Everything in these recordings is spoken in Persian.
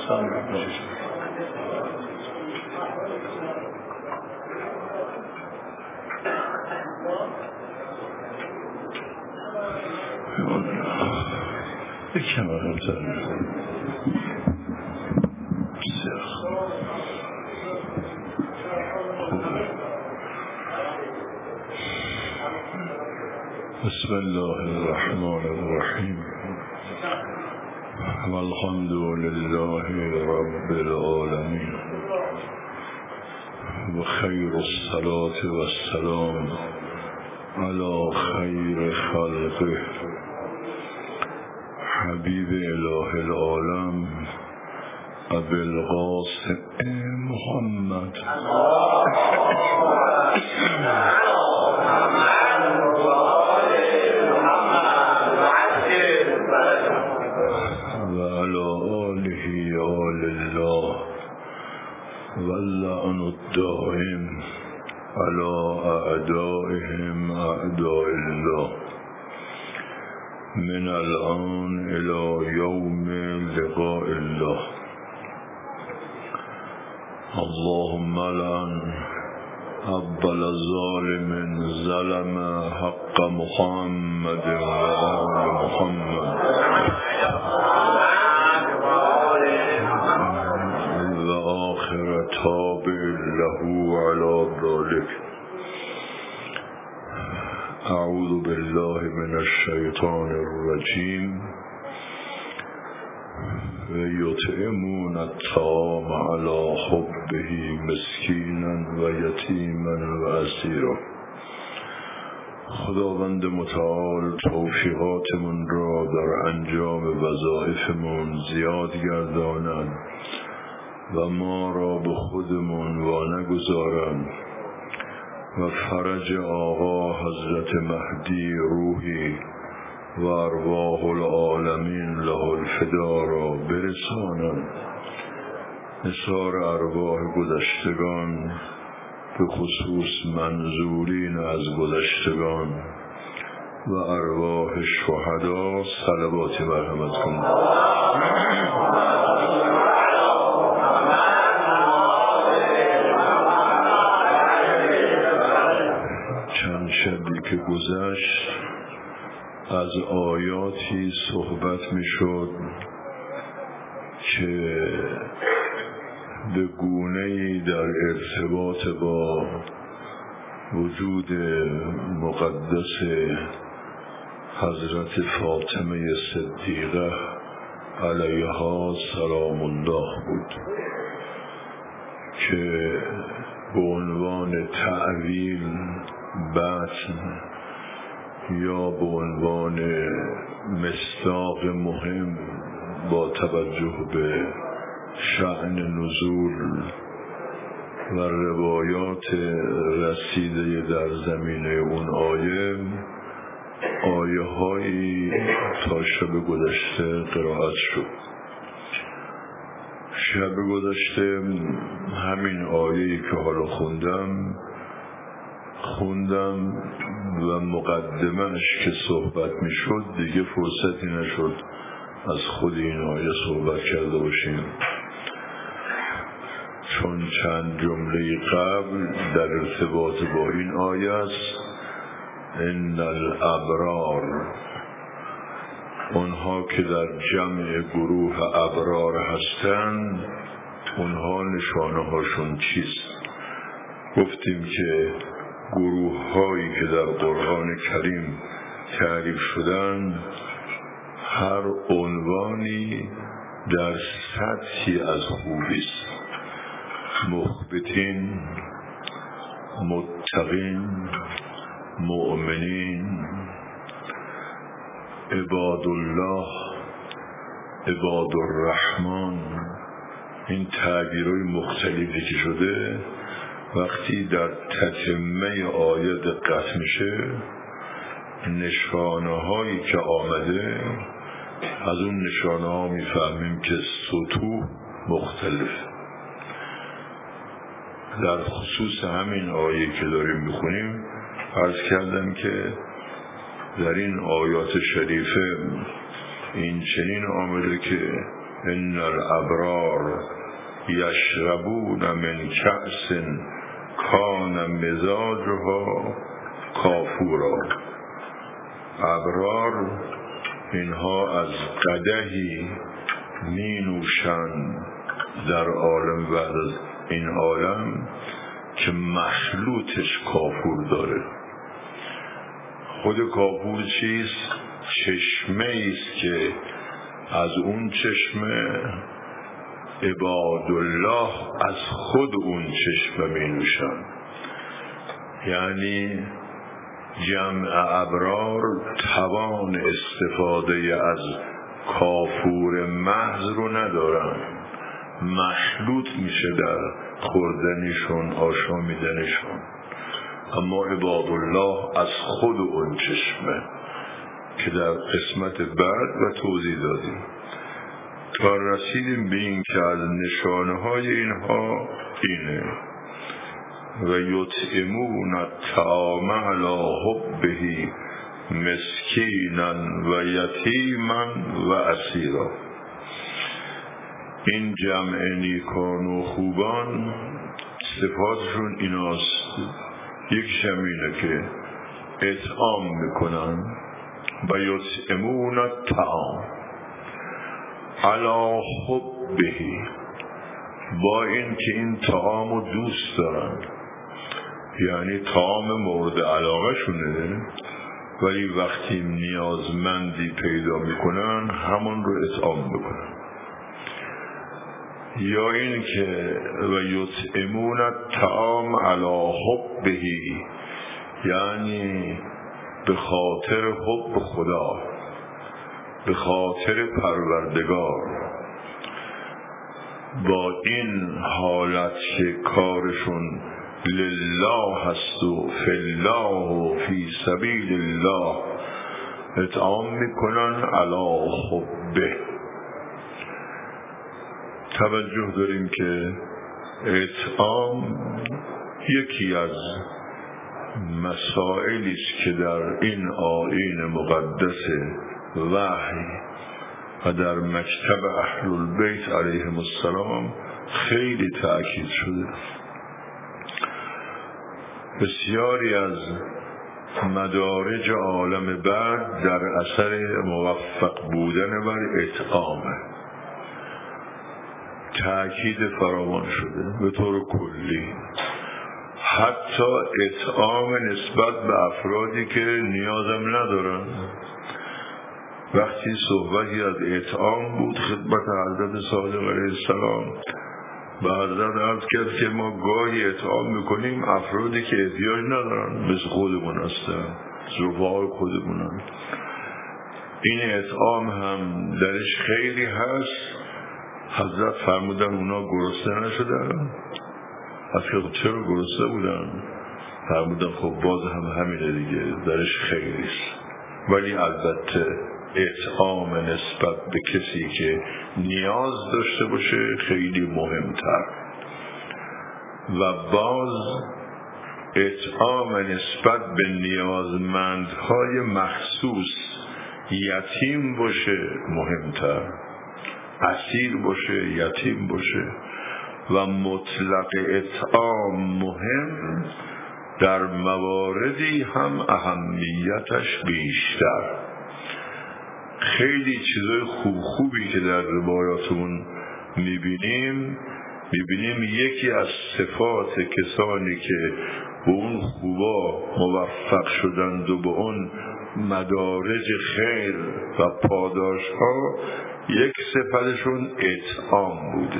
بسم الله الرحمن الرحیم والحمد لله رب العالمین و خیر الصلاة و السلام علی خیر خلقه حبیب اله العالم ابی القاسم محمد و علی آله آل الله و اللعن الدائم علی اعدائهم اعداء الله من الآن الى یوم لقاء الله. اللهم لعن اول ظالم ظلم حق محمد و آل محمد و آخر تابع له على ذلك. اعوذ بالله من الشیطان الرجیم و یطعمون الطعام علی حبه مسکینا و یتیما و اسیرا. خداوند متعال توفیقاتمون را در انجام وظایفمون زیاد گرداند و ما را به خودمون وانگذارند و فرج آقا حضرت مهدی روحی و ارواح العالمین له الفدا را برسانند. نثار ارواح گذشتگان به خصوص منظورین از گذشتگان و ارواح شهدا صلوات مرحمت کنید. چند شبی که گذشت از آیاتی صحبت می شد که به گونه‌ای در ارتباط با وجود مقدس حضرت فاطمه صدیقه علیها سلام الله بود که به عنوان تعویل بطن یا به عنوان مصداق مهم با توجه به شأن نزول و روایات رسیده در زمینه اون آیه هایی تا شب گذشته قرائت شد. شب گذشته همین آیه‌ای که حالا خوندم و مقدمه‌اش که صحبت میشد دیگه فرصتی نشد از خود این آیه صحبت کرده باشیم، چون چند جمله قبل در ارتباط با این آیه است. ان الابرار، اونها که در جمع گروه ابرار هستند، اونها نشانه هاشون چیست؟ گفتیم که گروه هایی که در قرآن کریم تعریف شدن هر عنوانی در سطحی از خوبی است. مخبتین، متقین، مؤمنین، عباد الله، عباد الرحمن، این تعبیرهای مختلفی که شده وقتی در تتمه آیه دقت میشه، نشانه هایی که آمده از اون نشانه ها میفهمیم که سطوح مختلف. در خصوص همین آیه که داریم میخونیم عرض کردم که در این آیات شریفه این چنین آمده که ان الابرار یشربون من کأس کان مزاجها کافورا. ابرار اینها از قدحی می نوشند در عالم بعد از این عالم که مخلوطش کافور داره. خود کافور چیست؟ چشمه ایست که از اون چشمه عبادالله از خود اون چشمه می نوشن. یعنی جمع ابرار توان استفاده از کافور محض رو ندارن، مخلوط میشه در خوردنشون، آشامیدنشون. اما عبادالله از خود اون چشمه که در قسمت بعد و توضیح دادیم تا رسیدیم به این که از نشانه های اینها اینه و یطعمون الطعام علی حبه مسکینا و یتیما و اسیرا. این جمع نیکان و خوبان صفاتشون ایناست. یک اینه که اطعام میکنن و یطعمون الطعام علی حبه، با این که این طعام رو دوست دارن، یعنی طعام مورد علاقه شونه، ولی وقتی نیازمندی پیدا میکنن همون رو اطعام میکنن. یا این که و یطعمون الطعام علی حبه، یعنی به خاطر حب خدا، به خاطر پروردگار، با این حالت که کارشون لله هست و فی الله و فی سبیل الله اطعام میکنن علی حبه. توجه داریم که اطعام یکی از مسائلی است که در این آیین مقدس وحی و در مکتب اهل البیت علیهم السلام خیلی تأکید شده. بسیاری از مدارج عالم بعد در اثر موفق بودن بر اطعامه تأکید فراوان شده به طور کلی. حتی اطعام نسبت به افرادی که نیازم ندارن. وقتی صحبتی از اطعام بود خدمت حضرت صادق علیه السلام، به حضرت عرض کرد که ما گاهی اطعام میکنیم افرادی که احتیاج ندارن، مثل خودمون هستن، رفقای خودمونن. این اطعام هم درش خیلی هست. حضرت فرمودن اونا گرسنه نشدن. اصلا چرا گرسنه بودن؟ فرمودن خب باز هم همینه دیگه، درش خیلی است. ولی البته اطعام نسبت به کسی که نیاز داشته باشه خیلی مهمتر. و باز اطعام نسبت به نیازمندهای مخصوص، یتیم باشه مهمتر، اسیر باشه، یتیم باشه. و مطلق اطعام مهم، در مواردی هم اهمیتش بیشتر. خیلی چیزای خوبی که در روایاتمون میبینیم یکی از صفات کسانی که به اون خوبا موفق شدند و به اون مدارج خیر و پاداش ها، یک صفتشون اطعام بوده.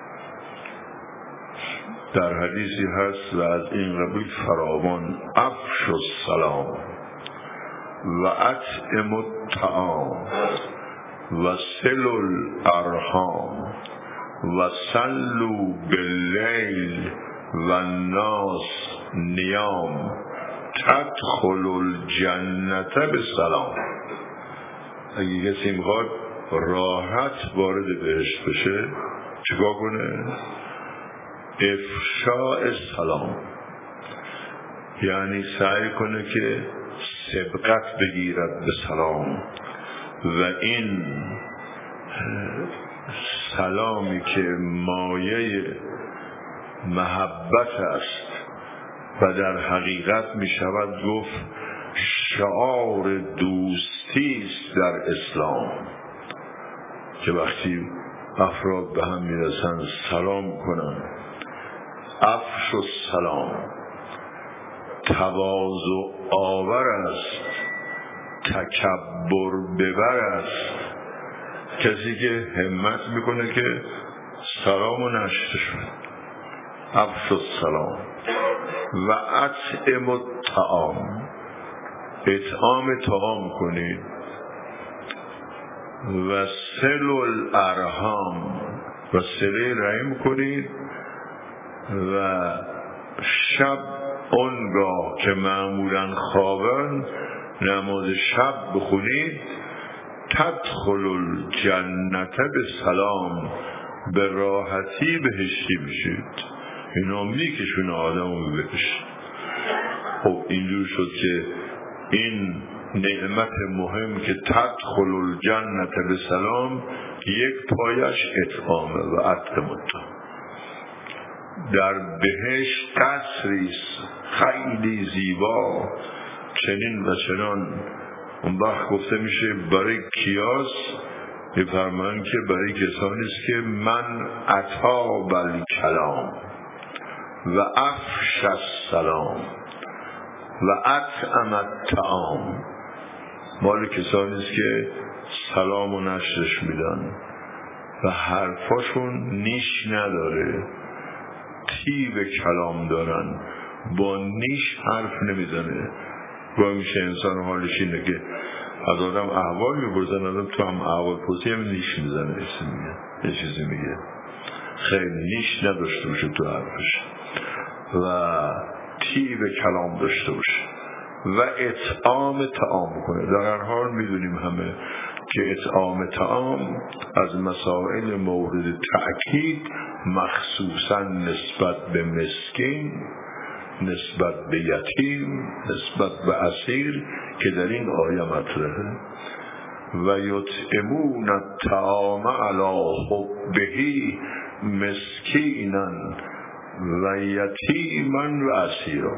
در حدیثی هست و از این قبیل فراوان: افشوا السلام و اطعموا الطعام و صلوا الارحام و صلوا باللیل و الناس نیام تدخلوا الجنة بسلام. اگه کسی میخواد راحت وارد بهشت بشه چیکار کنه؟ افشاء السلام، یعنی سعی کنه که سبقت بگیرد به سلام. و این سلامی که مایه محبت است و در حقیقت می شود گفت شعار دوستی است در اسلام، که وقتی افراد به هم می رسند سلام کنند. افش السلام، تواضع آور است، تکبر ببر است. کسی که همت میکنه که سلامو نشته شد. افش السلام و اطعم الطعام، اطعام طعام کنید. و صل الارحام، و صله رحم کنید. و شب اونگاه که معمولا خوابن نماز شب بخونید. تدخل الجنت به سلام، به راحتی بهشتی میشید. اینا میکشون آدمو بهشت. خب اینجور شد که این نعمت مهم که تدخل الجنت به سلام، یک پایش اطعامه و اطعم الطعام. در بهشت قصریست خیلی زیبا، چنین و چنان. اون وقت گفته میشه برای کیاس، میفرمان که برای کسانی است که من اطاب الکلام و افش السلام و اطعم الطعام. مال کسانی است که سلام و نشرش میدن و حرفاشون نیش نداره، طیب کلام دارن، با نیش حرف نمیزنه. گاهی میشه انسان حالش اینه که از آدم احوال میپرسن، آدم تو هم احوال پرسی هم نیش میزنه، یه چیزی میگه، خیلی نیش نداشته باشه تو حرفش و طیب کلام داشته باشه و اطعام طعام کنه. در هر حال میدونیم همه که اطعام طعام از مسائل مورد تأکید، مخصوصا نسبت به مسکین، نسبت به یتیم، نسبت به اسیر که در این آیه مطرحه. و یطعمون الطعام علی حبه مسکینا و یتیما و اسیرا.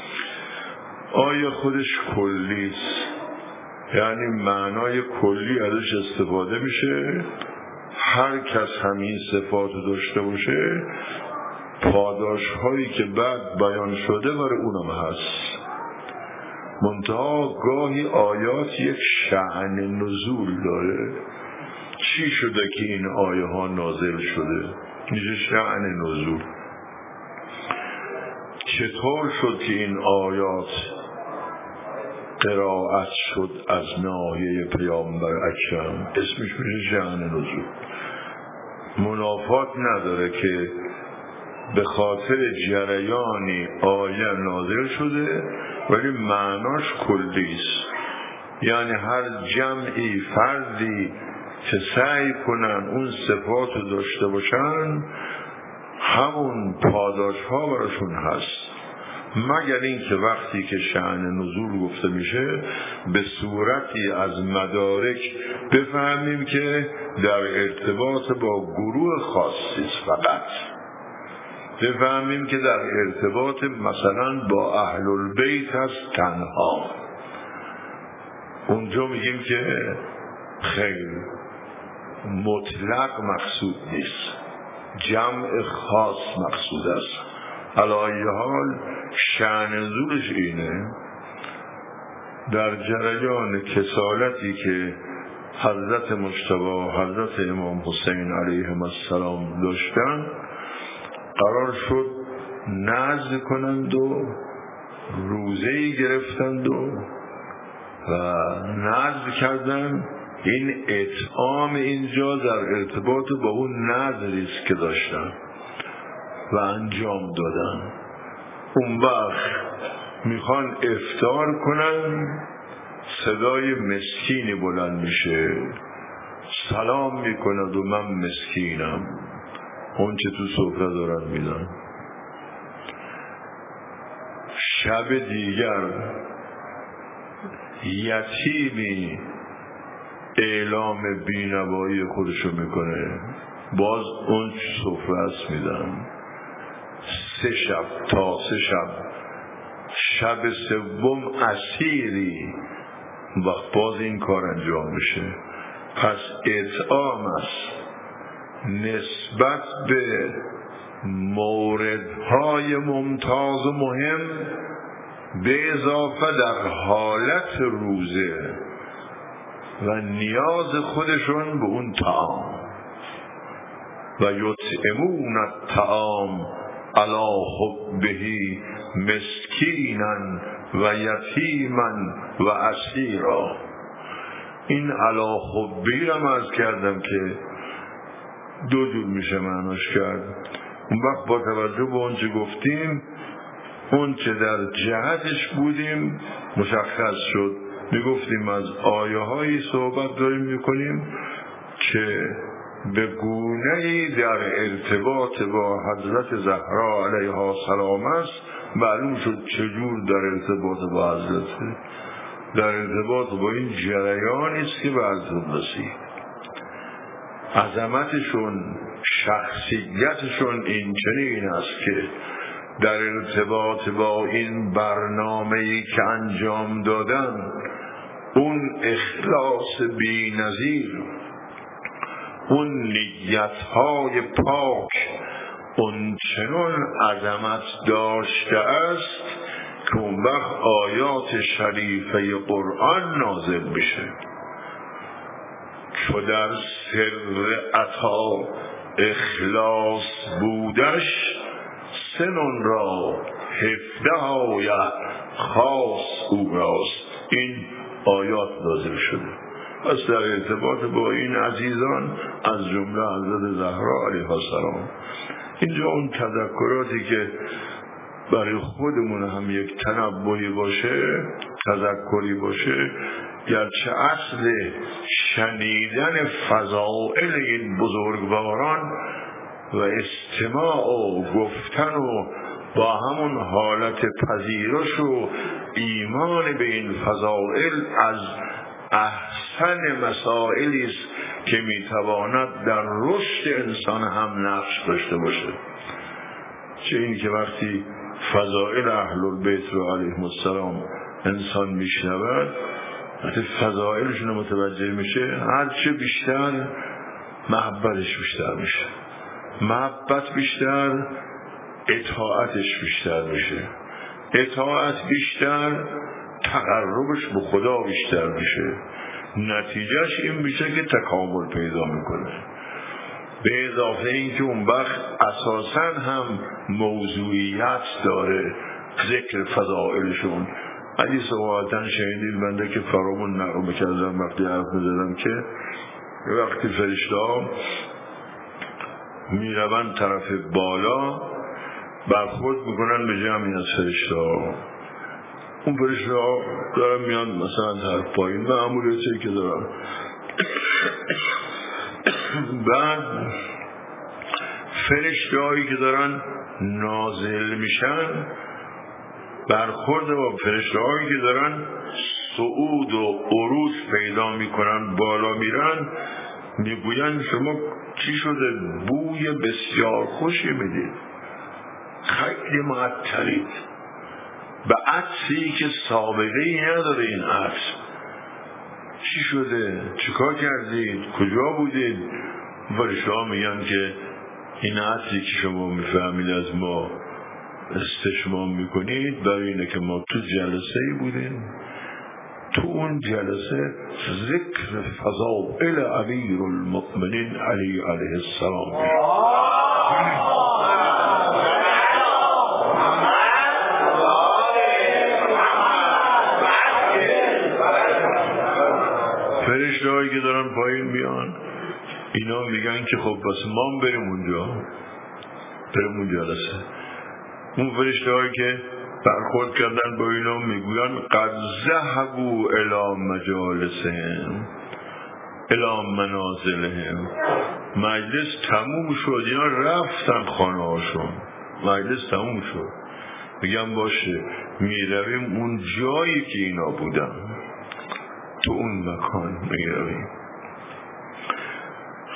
آیه خودش کلیست، یعنی معنای کلی ازش استفاده میشه. هر کس همین صفات داشته باشه، پاداش هایی که بعد بیان شده برای اونم هست. منتها گاهی آیات یک شأن نزول داره. چی شده که این آیه ها نازل شده؟ میشه شأن نزول. چطور شد که این آیات قرائت شد از ناحیه پیامبر اکرم؟ اسمش میشه شأن نزول. منافات نداره که به خاطر جریانی آیه نازل شده ولی معناش کلیست. یعنی هر جمعی فردی که سعی کنن اون صفات رو داشته باشن، همون پاداش ها براشون هست، مگر این که وقتی که شأن نزول گفته میشه به صورتی از مدارک بفهمیم که در ارتباط با گروه خاصی است. فقط بفهمیم که در ارتباط مثلا با اهل البیت هست تنها. اونجا میگیم که خیلی مطلق مقصود نیست، جمع خاص مقصود است. علی ای حال شأن نزولش اینه. در جریان کسالتی که حضرت مجتبی حضرت امام حسین علیهم السلام داشتن، قرار شد نذر کنند و روزه‌ای گرفتند و نذر کردند. این اطعام اینجا در ارتباط با اون نذری است که داشتن و انجام دادن. اون وقت میخوان افطار کنن، صدای مسکینی بلند میشه، سلام میکند و من مسکینم، اون چه تو سفره دارن میدن. شب دیگر یتیمی اعلام بینوایی خودشو میکنه، باز اون سفره است میدن 3 شب تا 3 شب، شب سوم اسیری وقت باز این کار انجام میشه. پس اطعام است نسبت به موردهای ممتاز و مهم، به اضافه در حالت روزه و نیاز خودشون به اون طعام. و یطعمون الطعام علی حبه مسکینا و یتیما و اسیرا. این علی حبه رو عرض کردم که 2 جور میشه معناش کرد. اون وقت با توجه به اون چه گفتیم، اون چه در جهتش بودیم مشخص شد. میگفتیم از آیه هایی صحبت داریم میکنیم که به گونه‌ای در ارتباط با حضرت زهرا علیها السلام است. معلوم شد چجور در ارتباط با حضرت، در ارتباط با این جریانی است که به حضرت رسید. عظمتشون، شخصیتشون این چنین است که در ارتباط با این برنامه‌ای که انجام دادن، اون اخلاص بی‌نظیر، اون نیت‌های پاک، اون چنان عظمت داشته است که اون وقت آیات شریفه قرآن نازل میشه. چو در سر عطا اخلاص بودش، سنن را 17 آیه خاص او راست. این آیات نازل شده. پس در ارتباط با این عزیزان از جمله حضرت زهرا علیها السلام، اینجا اون تذکراتی که برای خودمون هم یک تنبهی باشه، تذکری باشه، گرچه اصل شنیدن فضائل این بزرگواران و استماع و گفتن و با همون حالت پذیرش و ایمان به این فضائل از احسن مسائلی است که میتواند در رشد انسان هم نقش داشته باشه. چه این که وقتی فضائل اهل البیت رو علیهم السلام انسان میشنود، وقتی فضائلشون متوجه میشه، هرچه بیشتر محبتش بیشتر میشه، محبت بیشتر اطاعتش بیشتر میشه، اطاعت بیشتر تقربش به خدا بیشتر میشه، نتیجهش این میشه که تکامل پیدا میکنه. به اضافه این که اون وقت اساساً هم موضوعیت داره ذکر فضائلشون. حدیث واقعاً شنیدید بنده که فرامون نقل کردم وقتی حرف می‌زدم که وقتی فرشته‌ها میروند طرف بالا برخورد میکنن به جمعی از فرشته‌ها، اون فرشته‌ها دارن میان مثلا طرف پایین و معمولیتی که دارن، بعد فرشته‌هایی که دارن نازل میشن برخورد با فرشته‌هایی که دارن صعود و عروج پیدا میکنن، بالا میرن، میگوین شما چی شده؟ بوی بسیار خوشی میدید، خیلی معطرید، به عطری که سابقه ای نداره. این عطر چی شده؟ چیکار کردید؟ کجا بودید؟ فرشته‌ها میگن که این عطری که شما میفهمید از ما استشمام میکنید برای اینه که ما تو جلسه ای بودیم، تو اون جلسه ذکر فضائل امیر المؤمنین علی علیه السلام فرشته‌هایی که دارن پایین میان، اینا میگن که خب بس ما بریم اونجا، بریم اون جلسه. اون فرشته‌هایی که برخورد کردن با اینا میگوین قد ذهبوا الی مجالسهم الی منازلهم، مجلس تموم شد، اینا رفتن خانه هاشون، مجلس تموم شد. میگم باشه میرویم اون جایی که اینا بودن، تو اون مکان میرویم.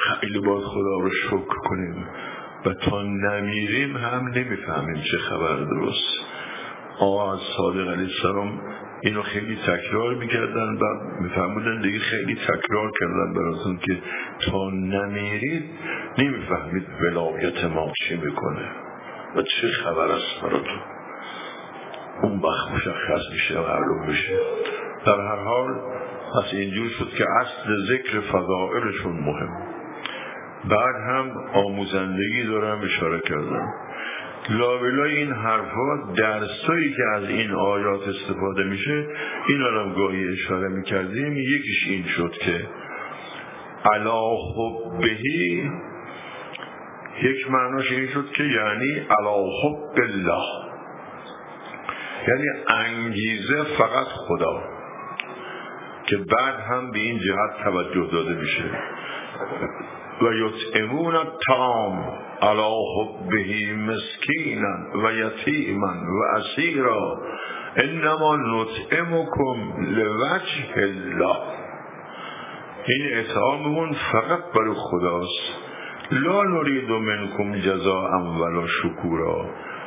خیلی باید خدا رو شکر کنیم و تا نمیریم هم نمیفهمیم چه خبر درست. آقا صادق علیه السلام اینو خیلی تکرار میکردن و میفهمودن دیگه خیلی تکرار کردن براتون که تا نمیرید نمیفهمید ولایت ما چی میکنه و چه خبر است براتون. اون وقت مشخص میشه و معلوم میشه. در هر حال پس اینجور شد که اصل ذکر فضائلشون مهم. بعد هم آموزندگی دارم اشاره کردم. لابلای این حرفات درسایی که از این آیات استفاده میشه این هم گاهی اشاره میکردیم. یکیش این شد که علی حبه، یک معناش این شد که یعنی علی حب الله، یعنی انگیزه فقط خدا، که بعد هم به این جهت توجه داده میشه. و یطعمون الطعام علی حبه مسکینا و یتیما و اسیرا انما نطعمکم لوجه الله. این اطعاممون فقط برای خداست. لا نرید منکم جزاء ولا شکورا،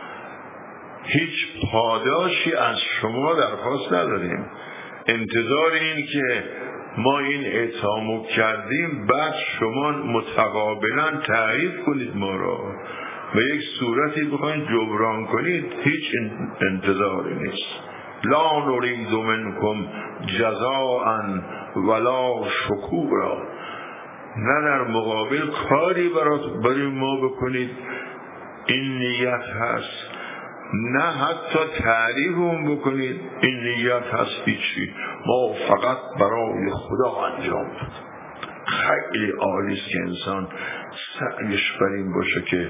هیچ پاداشی از شما درخواست نداریم. انتظار این که ما این اطعامو کردیم بعد شما متقابلا تعریف کنید ما را و یک صورتی بخواید جبران کنید، هیچ انتظاری نیست. لا نرید منکم جزاء ولا شکورا، نه در مقابل کاری برای ما بکنید این نیت هست، نه حتی تعریف هم بکنید این نیت هست، هیچی، ما فقط برای خدا انجام بدیم. خیلی عالیست که انسان سعیش بر این باشه که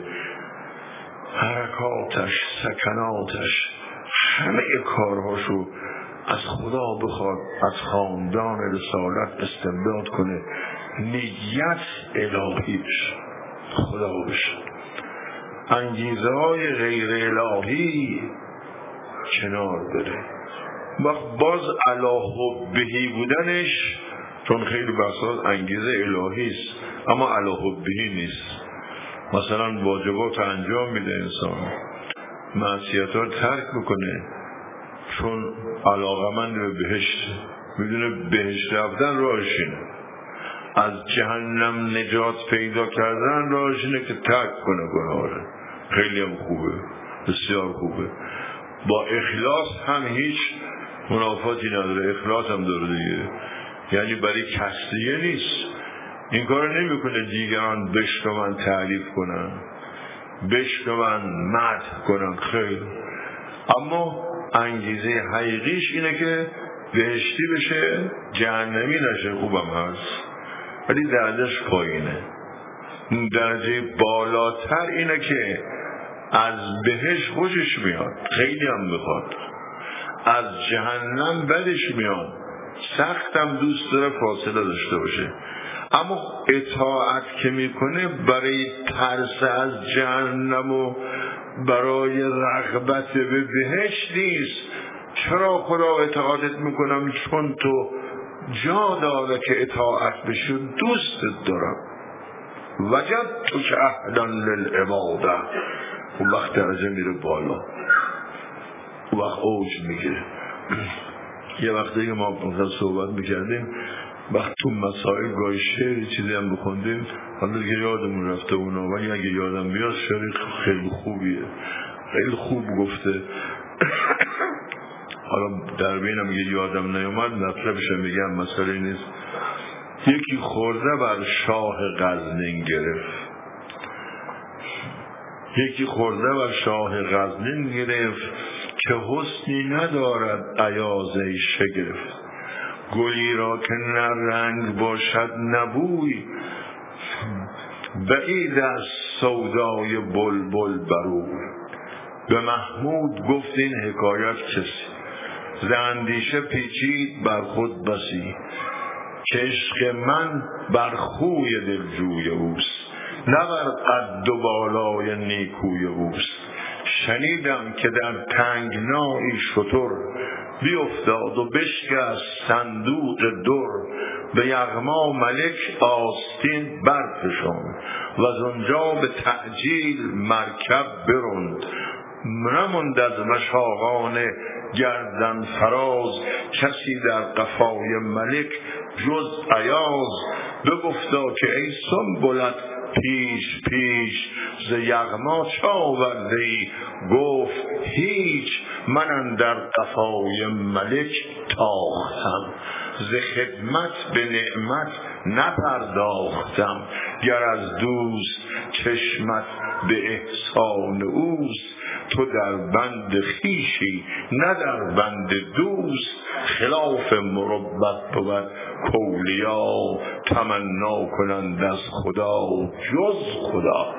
حرکاتش، سکناتش، همه کارهاشو از خدا بخواد، از خاندان رسالت استمداد کنه، نیت الهی بشه، خدا بشه. انگیزه های غیر الهی کنار بره. باز علی حبه بودنش، چون خیلی بحثات انگیزه الهی است اما علی حبه نیست. مثلا واجبات انجام میده انسان، معصیت‌ها رو ترک میکنه چون علاقمند به بهشت، میدونه بهشت رفتن راهش اینه، از جهنم نجات پیدا کردن راهش اینه که ترک کنه گناه رو. خیلی هم خوبه، بسیار خوبه. با اخلاص هم هیچ منافاتی نداره، اخلاص هم داره دیگه، یعنی برای کسیه نیست. این کار نمی کنه دیگران بشنون تعریف کنن، بشنون مدح کنن، خیر. اما انگیزه حقیقیش اینه که بهشتی بشه، جهنمی نشه. خوبم هست ولی درجهش پایینه. درجه بالاتر اینه که از بهشت خوشش میاد، خیلی هم میخواد، از جهنم بدش میاد، سختم دوست داره فاصله داشته باشه. اما اطاعت که میکنه برای ترس از جهنم و برای رغبت به بهشت نیست. چرا خدا اطاعتت میکنم؟ چون تو جا داره که اطاعت بشه، دوستت دارم. وجدت که اهلا للعباده. اون وقت درجه میره بالا، اون وقت اوج میگیره. یه وقتی که ما صحبت میکردیم، وقت تو مسائل گاهی شعری چیزی هم بخوندیم، حالا دیگه یادمون رفته اونا، ولی اگه یادم بیاد شعری خیلی خوبیه، خیلی خوب گفته. حالا در بینم یه یادم نیومد، مطلبش میگم، مسئله نیست. یکی خورده بر شاه غزنین گرفت، یکی خورده بر شاه غزنین گرفت که حسنی ندارد ایازه شگرفت. گلی را که نه رنگ باشد نبوی، بعید از سودای بلبل بروی. به محمود گفت این حکایت کسی، ز اندیشه پیچید بر خود بسی. که عشق من بر خوی دلجوی اوست، نه بر قد و بالای نیکوی اوست. شنیدم که در تنگنایی شتر، بیفتاد و بشکست صندوق در. به یغما ملک آستین برفشاند و از اونجا به تعجیل مرکب براند. نماند از مشاقان گردن فراز کسی در قفای ملک جز ایاز. بگفتا که ای سنبلت پیش پیش ز یغما چه آورده ای؟ گفت هیچ، من اندر قفای ملک تاختم ز خدمت به نعمت نپرداختم. گر از دوست چشمت به احسان اوست تو در بند خویشی نه در بند دوست. خلاف مروت بود کاولیا تمنا کنند از خدا جز خدا.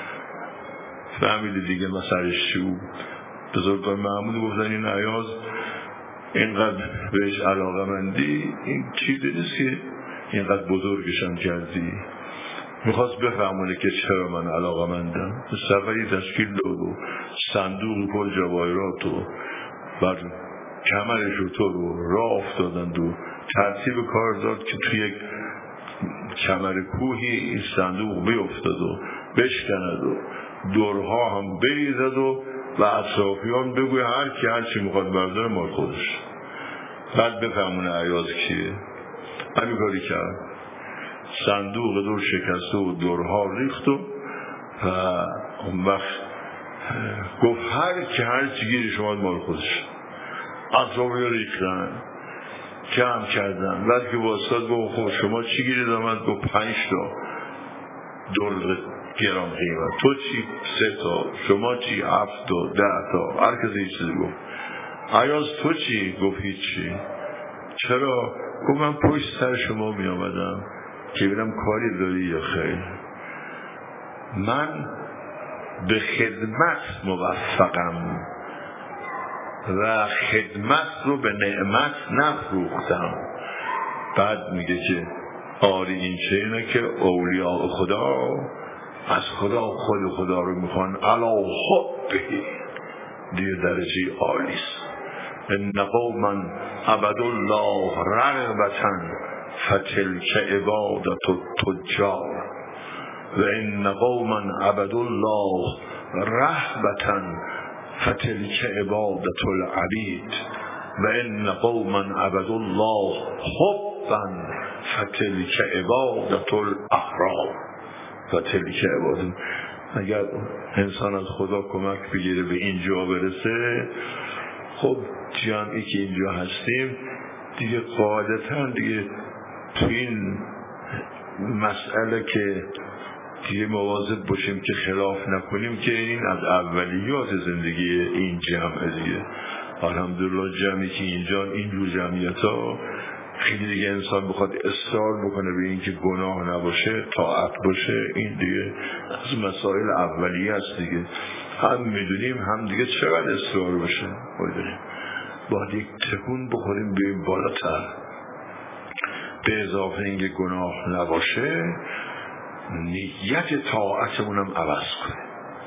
فهمیدی دیگه مسئلهش چی بود؟ بزرگان محمود گفتن این ایاز اینقدر بهش علاقه‌مندی این چیزی نیست که اینقدر بزرگشم کردی. میخواست بفهمونه که چرا من علاقه‌مندم. سفری تشکیل داد و صندوق پر جواهرات و بر کمرش و تو رو راه افتادند و ترتیب کار داد که توی یک کمر کوهی این صندوق بیفتد و بشکند و دورها هم بریزد و اطرافیان بگوی هر کی هر چی میخواد برداره مال خودش. بعد بفهمونه ایاز کیه. همین کاری کرد. صندوق دور شکسته و دورها ریخت و اون وقت گفت هر کی هر چی گیری شما مال خودش. اطرافیان ریختن کم کردن. بعد که واسطاد گفت خب شما چی گیرید؟ آمد گفت 5 تا دور گران قیمت. تو چی؟ 3 تا. شما چی؟ 7 تا 10 تا. هر کسی هیچ چیزی گفت. ایاز تو چی؟ گفت هیچی. چرا؟ گفت من پشت سر شما می آمدم که ببینم کاری داری یا خیر. من به خدمت موفقم و خدمت رو به نعمت نفروختم. بعد میگه که آری این چه اینه که اولیاء خدا از خدا خود خدا رو میخوان علا حبه دیگه درجه عالیست. ان قوما عبدوا الله رغبة فتلک عبادة التجار و ان قوما عبدوا الله رهبة فتلک عبادة العبید و ان قوما عبدوا الله حبا فتلک عبادة الاحرار و تلک عبادت. اگر انسان از خدا کمک بگیره به اینجا برسه، خب جمعی که اینجا هستیم دیگه قاعدتا دیگه تو این مسئله که دیگه مواظب باشیم که خلاف نکنیم که این از اولیات زندگی این جمعه دیگه. الحمدلله جمعی که اینجا اینجور جمعیت ها خیلی دیگه انسان بخواد اصرار بکنه به این که گناه نباشه طاعت باشه، این دیگه از مسائل اولیه است دیگه. هم میدونیم هم دیگه چقدر اصرار باشه باید یک تکون بخوریم بریم بالاتر. به اضافه اینکه گناه نباشه نیت طاعتمونم عوض کنه.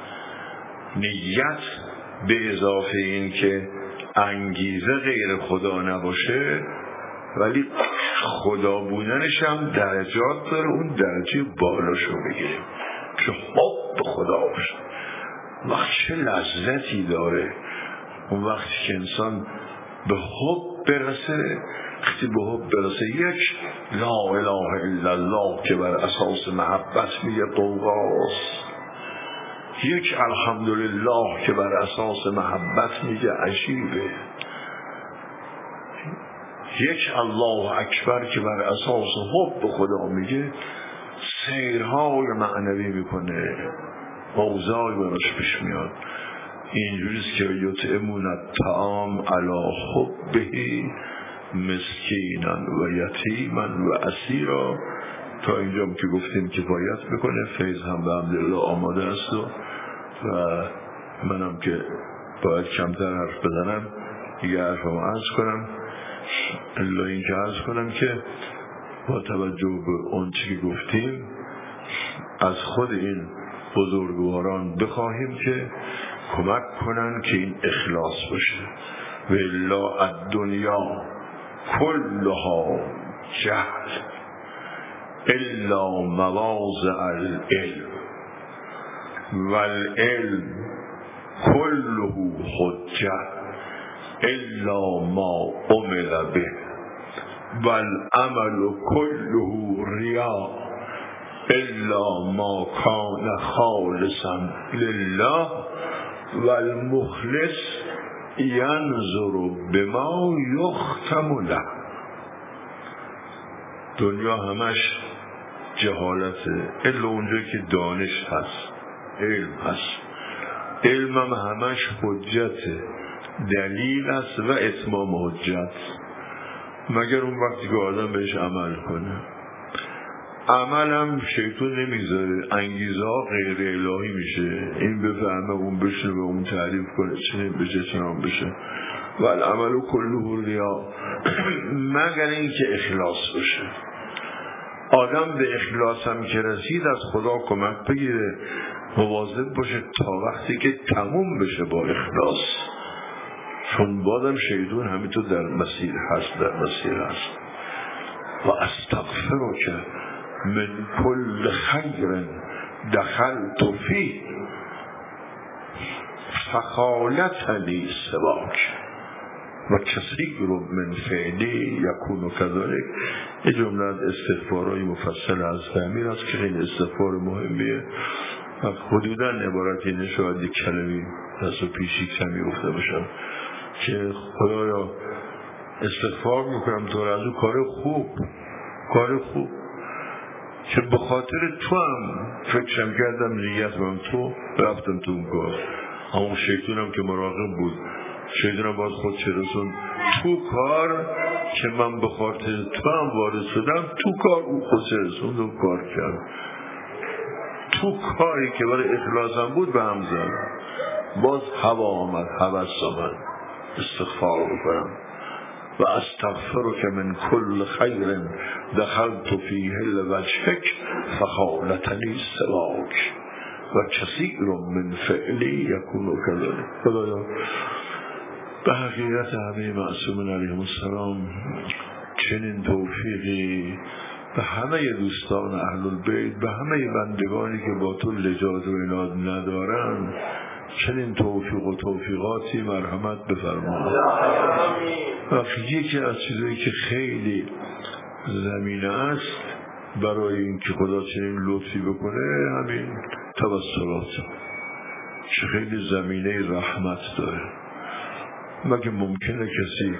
نیت به اضافه این که انگیزه غیر خدا نباشه ولی خدا بودنش هم درجات داره، اون درجه بالاشو بگیریم که حب خدا باشه. وقت چه لذتی داره اون وقتی که انسان به حب برسه. وقتی به حب برسه یک لا اله الا الله که بر اساس محبت میگه قوقاست، یک الحمدلله که بر اساس محبت میگه عجیبه، یک الله اکبر که بر اساس حب خدا میگه سیرهای معنوی میکنه، اوضاعی براش پیش میاد. اینجوریست که یطعمون الطعام علی حبه مسکینا و یتیما و اسیرا. تا اینجا که گفتیم کفایت بکنه. فیض هم به حمدالله آماده است و منم که باید کمتر حرف بزنم دیگه حرفم عرض کنم. الا این که عرض کنم که با توجه به اون چی که گفتیم از خود این بزرگواران بخواهیم که کمک کنن که این اخلاص باشه. و الا الدنیا کلها جهل الا مواضع العلم والعلم كله حجة الا ما عمل به والعمل كله رياء الا ما كان خالصا لله والمخلص ینظر بما یختم له. دنیا همش جهالته الا اونجا که دانش هست، علم هست. علم هم همش حجته، دلیل است و اتمام حجت، مگر اون وقتی که آدم بهش عمل کنه. عمل هم شیطان نمیذاره، انگیزه ها غیر الهی میشه، این بفهمه اون بشه و اون تعریف کنه، چنین بشه چنان بشه. و العمل کله ریا، مگر این که اخلاص بشه. آدم به اخلاص هم که رسید از خدا کمک بگیره، مواظب باشه تا وقتی که تموم بشه با اخلاص، چون بادم شیطان همینطور در مسیر هست. و استغفرک من کل خیر دخلت فی فخالتنی سواک و کثیر من فعلی یکون کذالک. یه جمله از استغفارهای مفصل از تعمیر است که خیلی استغفار مهمیه و حدودا عبارت اینه، شاید یک کلمی دست و پیشی کمی گفته باشم که خدایا استغفار میکنم تو از اون کار خوب که به خاطر تو هم فکرم کردم، نیت من تو رفتم تو اون کار. همون شیطانم که مراقب بود، شیطانم باز خود چه رسون تو کار که من به خاطر تو هم وارد شدم، تو کار او خود چه رسون و کار کرد. تو کاری که برای اخلاصم بود به هم زد، باز هوا آمد، هوس آمد، استغفار بکنم. و استغفرک من کل خیر دخلت فیه لوجهک فخالتنی سواک و کثیر من فعلی یکون کذالک. خدایا به حقیقت همه معصومین علیهم السلام چنین توفیقی به همه دوستان اهل البیت، به همه بندگانی که با تو لجاج و عناد ندارن، چنین توفیق و توفیقاتی مرحمت بفرما. یکی از چیزایی که خیلی زمینه است برای اینکه خدا چنین لطفی بکنه، همین توسلات، که خیلی زمینه رحمت داره. مگه ممکنه کسی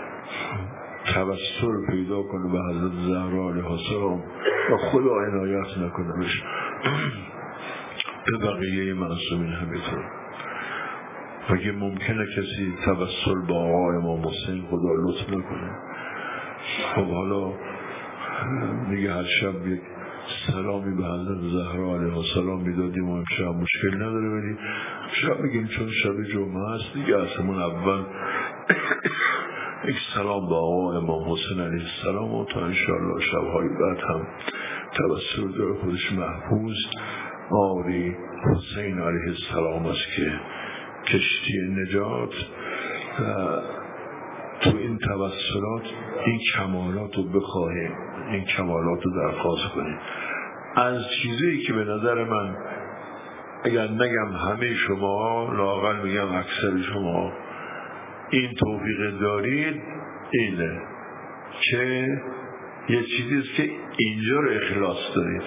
توسل پیدا کنه به حضرت زهرا علیها السلام و خدا عنایت نکنه بشه؟ به بقیه معصومین همینطور. مگه ممکنه کسی توسل با آقا امام حسین خدا لطف نکنه؟ خب حالا میگه هر شب یک سلامی به حضرت زهرا علیها السلام میدادیم و امشب مشکل نداره، ولی شب میگیم چون شب جمعه هست دیگه آسمون اول یک سلام با آقا امام حسین علیه السلام و تا انشاءالله شبهای بعد هم توسل داره خودش محفوظ. آری حسین علیه السلام است که کشتی نجات. تو این توسلات این کمالات رو بخواهیم، این کمالات رو درخواست کنیم. از چیزی که به نظر من اگر نگم همه شما، لااقل میگم اکثر شما این توفیق دارید، اینه که یه چیزیست که اینجا رو اخلاص دارید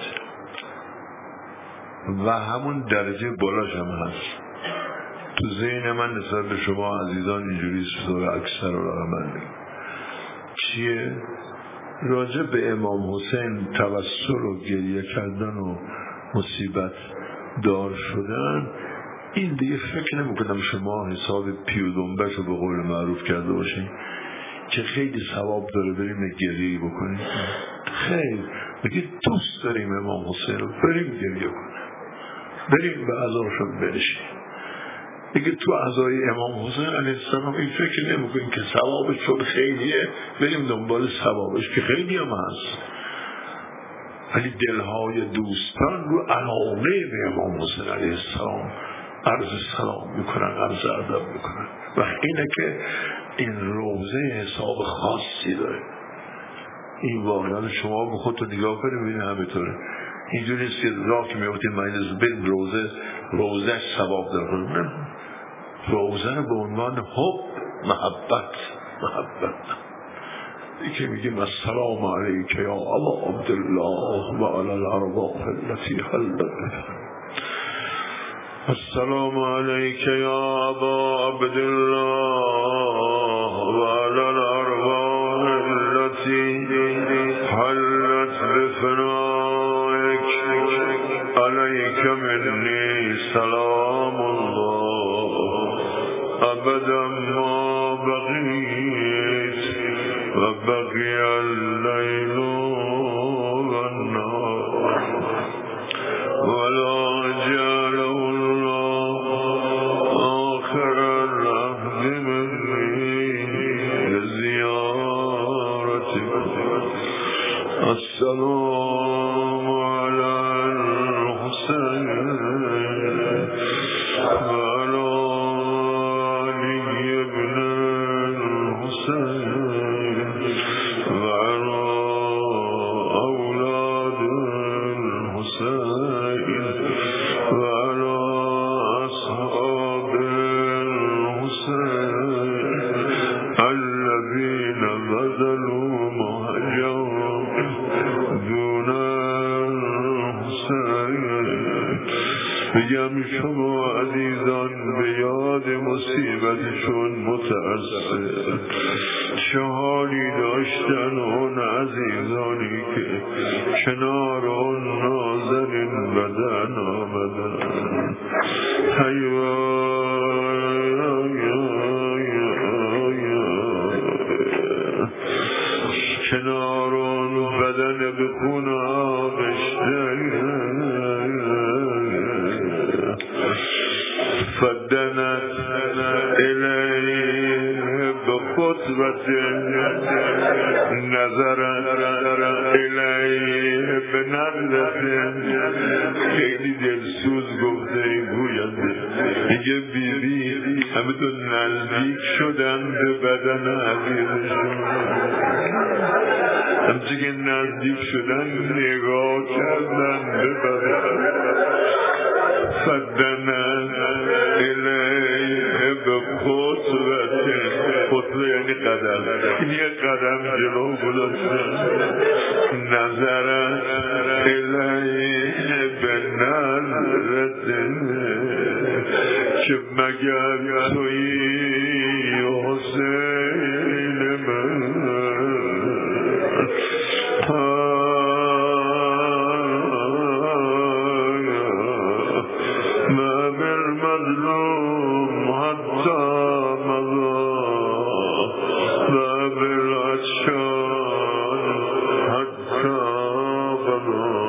و همون درجه بالاش هم هست. تو ذهن من نسبت به شما عزیزان اینجوری سوال اکثر رو من چیه؟ راجع به امام حسین توسل و گریه کردن و مصیبت دار شدن، این دیگه فکر نمی کنم شما حساب پی و دنبش رو به قول معروف کرده باشین که خیلی ثواب داره بریم گریه بکنیم. خیلی بگید دوست داریم امام حسین رو، بریم گریه کنیم، بریم به عزاشون برشیم. دیگه تو عزای امام حسین علیه السلام این فکر نمی کنیم که ثوابش چون خیلیه بریم دنبال ثوابش که خیلی هم هست، ولی دلهای دوستان رو علاقه به امام حسین علیه السلام عرض سلام میکنن، عرض ادب میکنن و اینه که این روزه حساب خاصی داره. این واقعا شما به خودتون نگاه کنید ببینید همینطوره. اینجوری نیست که راه که میافتید مجلس بین روزه ثواب داره. نه، روزه رو به عنوان حب، محبت که میگیم السلام علیک یا ابا عبدالله و علی الارواح التي حلت. السلام علیک یا ابا عبدالله و علی الارواح التي حلت بفنائک. علیک منی سلام الله ابدا ما بقیت و بقی اللیل و النهار ولا جعله الله آخر العهد منی لزیارتک. السلام علی الحسین و علی علی ابن الحسین و علی اولاد الحسین و علی اصحاب الحسین الذين بذلوا مهجهم دون الحسین. بگم شما عزیزان به یاد مصیبتشون متأثر، چه حالی داشتن اون عزیزانی که کنار اون نازنین بدن آمدن. کنار اون بدن به خون آغشته فدنت الیه بخطبت نظرت الیه بنظرت. خیلی دلسوز گفته این گوینده، میگه بیبی همینطور نزدیک شدن به بدن عزیزشون، همچه که نزدیک شدن نگاه کردن به بدن. فدنت الیه به خطوه یعنی قدم، این یه قدم جلو گذاشتن. نظرت الیه به نظرت که مگر تویی حسین من. ما بالمظلوم حتى مضى ما بالعطشان حتى بضى.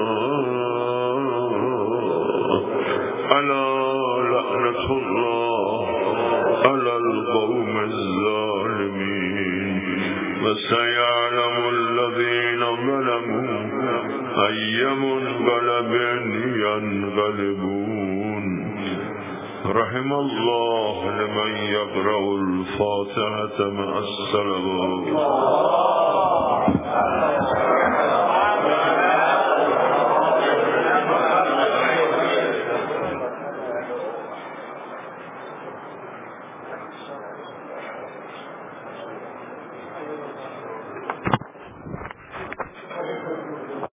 ألا لعنة الله على القوم الظالمين وسيعلم الذين ظلموا أي منقلب ينقلبون. رحم الله لمن يقرأ الفاتحة مع الصلوات.